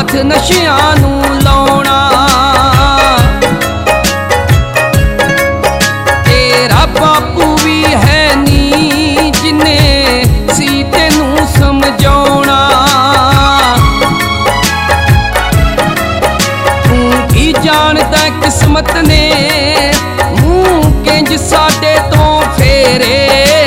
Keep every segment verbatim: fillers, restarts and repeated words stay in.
ਹੱਥ ਨਸ਼ਿਆਂ ਨੂੰ ਲਾਉਣਾ। ਤੇਰਾ ਬਾਪੂ ਵੀ ਹੈ ਨੀ ਜਿੰਨੇ ਸੀ ਤੈਨੂੰ ਸਮਝਾਉਣਾ। ਤੂੰ ਕੀ ਜਾਣਦਾ ਕਿਸਮਤ ਨੇ ਮੂੰਹ ਕਿੰਜ ਸਾਡੇ ਤੋਂ ਫੇਰੇ।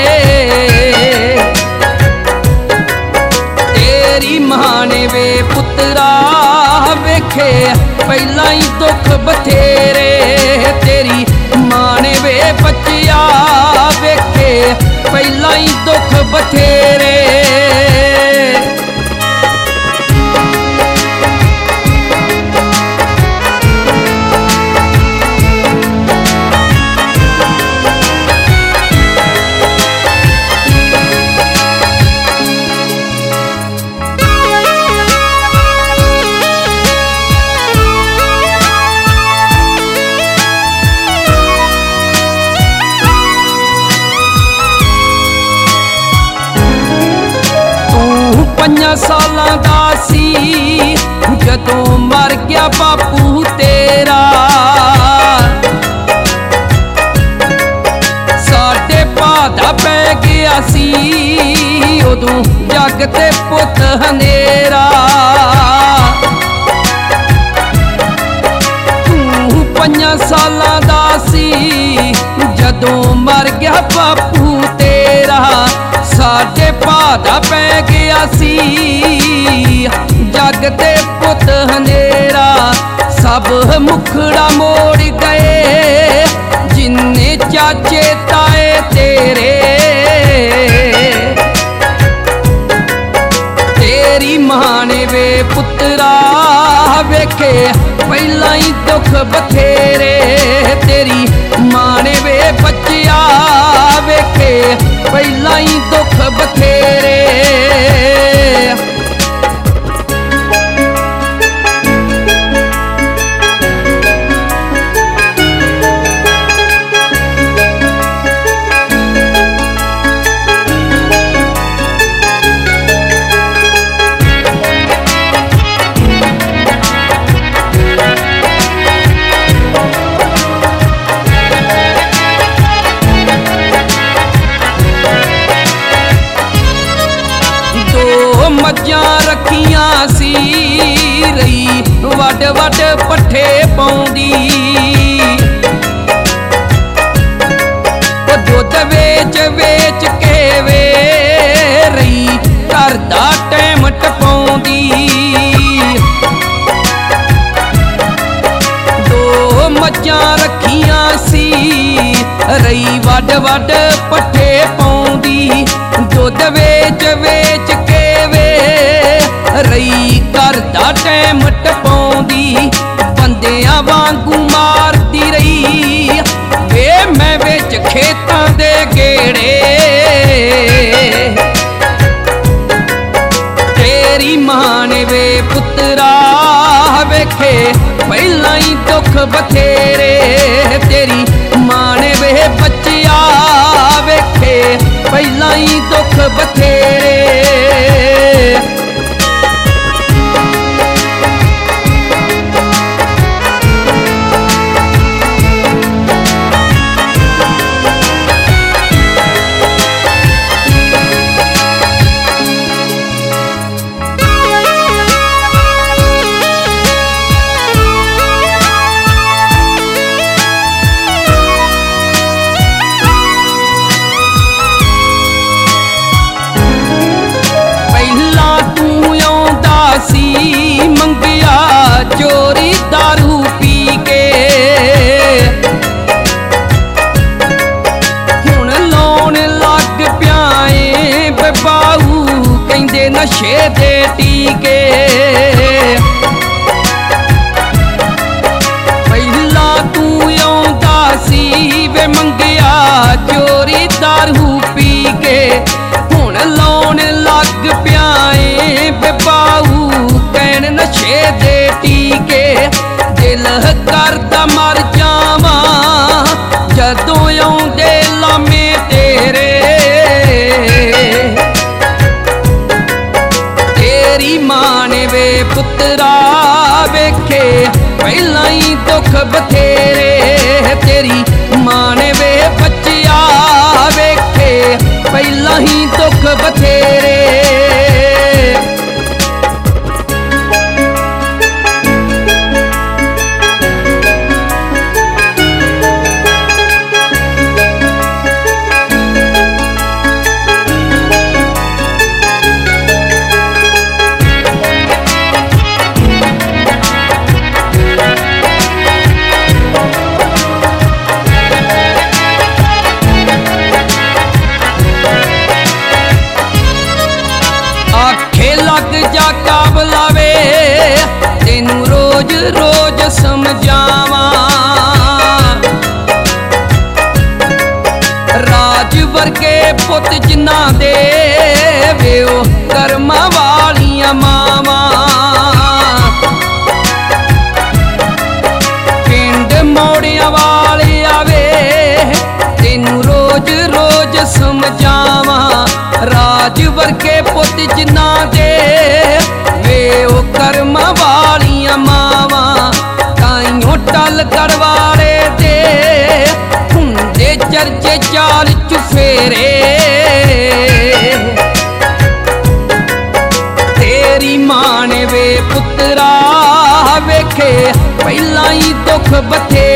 ਤੇਰੀ ਮਾਂ ਨੇ ਵੇ ਪੁੱਤਰਾ ਵੇਖੇ ਪਹਿਲਾਂ ਹੀ ਦੁੱਖ ਬਥੇਰੇ। ਤੇਰੀ ਮਾਂ ਨੇ ਵੇ ਬੱਚਿਆ ਵੇਖੇ ਪਹਿਲਾਂ ਹੀ ਦੁੱਖ ਬਥੇਰੇ। ਪੰਜਾਂ ਸਾਲਾਂ ਦਾ ਸੀ ਜਦੋਂ ਮਰ ਗਿਆ ਬਾਪੂ ਤੇਰਾ। ਸਾਡੇ ਭਾਅ ਦਾ ਪੈ ਗਿਆ ਸੀ ਉਦੋਂ ਜੱਗ ਤੇ ਪੁੱਤ ਹਨੇਰਾ। ਤੂੰ ਪੰਜਾਂ ਸਾਲਾਂ ਦਾ ਸੀ ਜਦੋਂ ਮਰ ਗਿਆ ਬਾਪੂ ਤੇਰਾ। ਸਾਡੇ ਭਾਅ ਦਾ ਪੈ ਗਿਆ ਸੀ ਜੱਗ ਤੇ ਪੁੱਤ ਹਨੇਰਾ। ਸਭ ਮੁਖੜਾ ਮੋੜ ਗਏ ਜਿੰਨੇ ਚਾਚੇ ਤਾਏ ਤੇਰੇ। ਤੇਰੀ ਮਾਂ ਨੇ ਵੇ ਪੁੱਤਰਾ ਵੇਖੇ ਪਹਿਲਾਂ ਹੀ ਦੁੱਖ ਬਥੇਰੇ। ਤੇਰੀ ਮਾਂ ਨੇ ਵੇ ਬੱਚਿਆ ਵੇਖੇ ਪਹਿਲਾਂ ਹੀ ਦੁੱਖ ਬਥੇਰੇ। ਮੱਝਾਂ ਰੱਖੀਆਂ ਸੀ ਰਹੀ ਵੱਡ ਵੱਡ ਪੱਠੇ ਪਾਉਂਦੀ। ਉਹ ਦੁੱਧ ਵੇਚ ਵੇਚ ਕੇ ਵੇ ਰਹੀ ਘਰ ਦਾ ਟੈਮ ਟਪਾਉਂਦੀ। ਦੋ ਮੱਝਾਂ ਰੱਖੀਆਂ ਸੀ ਰਹੀ ਵੱਡ ਵੱਡ ਪੱਠੇ ਪਾਉਂਦੀ। ਦੁੱਧ ਵੇਚ ਵੇਚ ਕੇ ਰਹੀ ਘਰ ਦਾ ਟੈਮ ਟਪਾਉਂਦੀ। ਬੰਦਿਆਂ ਵਾਂਗੂ ਮਾਰਦੀ ਰਹੀ ਵੇ ਮੈਂ ਵਿੱਚ ਖੇਤਾਂ ਦੇ ਗੇੜੇ। ਤੇਰੀ ਮਾਂ ਨੇ ਵੇ ਪੁੱਤਰਾ ਵੇਖੇ ਪਹਿਲਾਂ ਹੀ ਦੁੱਖ ਬਥੇਰੇ। ਤੇਰੀ ਮਾਂ ਨੇ ਵੇ ਬੱਚਿਆ ਵੇਖੇ ਪਹਿਲਾਂ ਹੀ ਦੁੱਖ ਬਥੇਰੇ। ਸੀ ਮੰਗਿਆ ਚੋਰੀ ਦਾਰੂ ਪੀ ਕੇ। ਹੁਣ ਲਾਉਣ ਲੱਗ ਪਿਆ ਏ ਬਾਊ ਕਹਿੰਦੇ ਨਸ਼ੇ ਦੇ ਟੀਕੇ। ਪਹਿਲਾਂ ਤੂੰ ਆਉਂਦਾ ਸੀ ਵੇ ਮੰਗਿਆ ਚੋਰੀ ਦਾਰੂ ਪੀ ਕੇ। ਹੁਣ ਲਾਉਣ ਲੱਗ ਪਿਆ ਏ ਬਾਊ ਕਹਿਣ ਨਸ਼ੇ ਦੇ ਟੀਕੇ। ਦਿਲ ਕਰਦਾ ਮਰ ਜਾਵਾਂ ਜਦੋਂ ਆਉਂਦੇ ਲਾਮੇ ਤੇਰੇ। ਤੇਰੀ ਮਾਂ ਨੇ ਵੇ ਪੁੱਤਰਾ ਵੇਖੇ ਪਹਿਲਾਂ ਹੀ ਦੁੱਖ ਬਥੇਰੇ, ਤੇਰੀ ਮਾਂ ਨੇ ਵੇ ਬੱਚਿਆ ਵੇਖੇ ਪਹਿਲਾਂ ਹੀ ਦੁੱਖ ਬਥੇਰੇ। ਆਖੇ ਲੱਗ ਜਾ ਕਾਬਲਾ ਵੇ ਤੈਨੂੰ ਰੋਜ਼ ਰੋਜ਼ ਸਮਝਾਵਾਂ, ਰਾਜ ਵਰਗੇ ਪੁੱਤ ਜਿਨ੍ਹਾਂ ਦੇ ਵੇ ਉਹ ਕਰਮਾਂ ਵਾਲੀਆਂ ਮਾਵਾਂ। ਪਿੰਡ ਮੋੜਿਆਂ ਵਾਲੇ ਆਵੇ ਤੈਨੂੰ ਰੋਜ਼ ਰੋਜ਼ ਸਮਝਾਵਾਂ, ਰਾਜ ਵਰਗੇ ਪੁੱਤ ਜਿਨ੍ਹਾਂ ਦੇ ਵੇ ਉਹ ਕਰਮਾਂ ਵਾਲੀਆਂ ਮਾਵਾਂ। ਤਾਈਓ ਟਲ ਕਰ ਵਾਲੇ ਦੇ ਹੁੰਦੇ ਚਰਚੇ ਚਾਲ ਚੁਫੇਰੇ, ਤੇਰੀ ਮਾਂ ਨੇ ਵੇ ਪੁੱਤਰਾ ਵੇਖੇ ਪਹਿਲਾਂ ਹੀ ਦੁੱਖ ਬਥੇ